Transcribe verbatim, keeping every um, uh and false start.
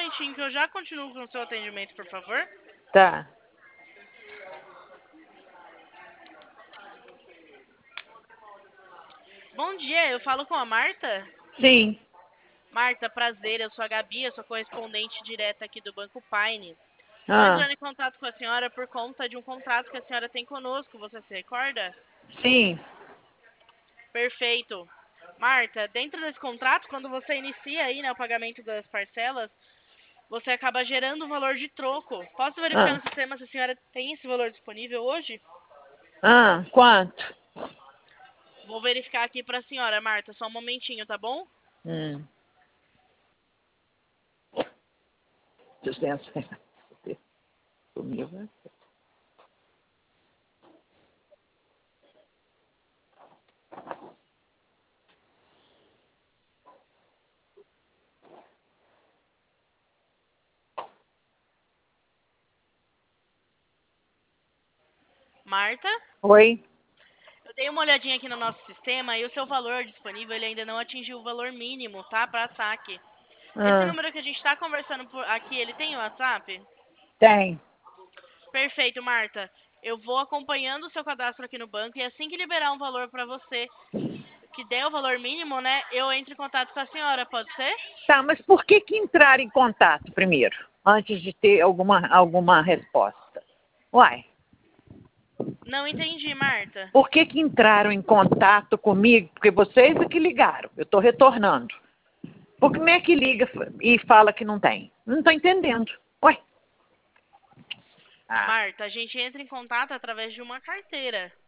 momentinho que eu já continuo com o seu atendimento, por favor. Tá. Bom dia, eu falo com a Marta? Sim. Marta, prazer, eu sou a Gabi, eu sou correspondente direta aqui do Banco Pine. Estou Ah, entrando em contato com a senhora por conta de um contrato que a senhora tem conosco, você se recorda? sim. Perfeito. Marta, dentro desse contrato, quando você inicia aí, né, o pagamento das parcelas, você acaba gerando um valor de troco. Posso verificar Ah, no sistema se a senhora tem esse valor disponível hoje? ah, quanto? Vou verificar aqui para a senhora, Marta, só um momentinho, tá bom? Hum. Licença. Comigo, né? Marta, Oi? eu dei uma olhadinha aqui no nosso sistema e o seu valor disponível ele ainda não atingiu o valor mínimo, tá? Para saque. Esse Ah, número que a gente está conversando por aqui, ele tem o WhatsApp? tem. Perfeito, Marta. Eu vou acompanhando o seu cadastro aqui no banco e assim que liberar um valor para você que der o valor mínimo, né, eu entro em contato com a senhora, pode ser? Tá, mas por que que entrar em contato primeiro, antes de ter alguma, alguma resposta? Uai, Não entendi, Marta. por que que entraram em contato comigo? Porque vocês é que ligaram, eu estou retornando. Por que é que liga e fala que não tem? Não estou entendendo. Ué. Ah, Marta, a gente entra em contato através de uma carteira.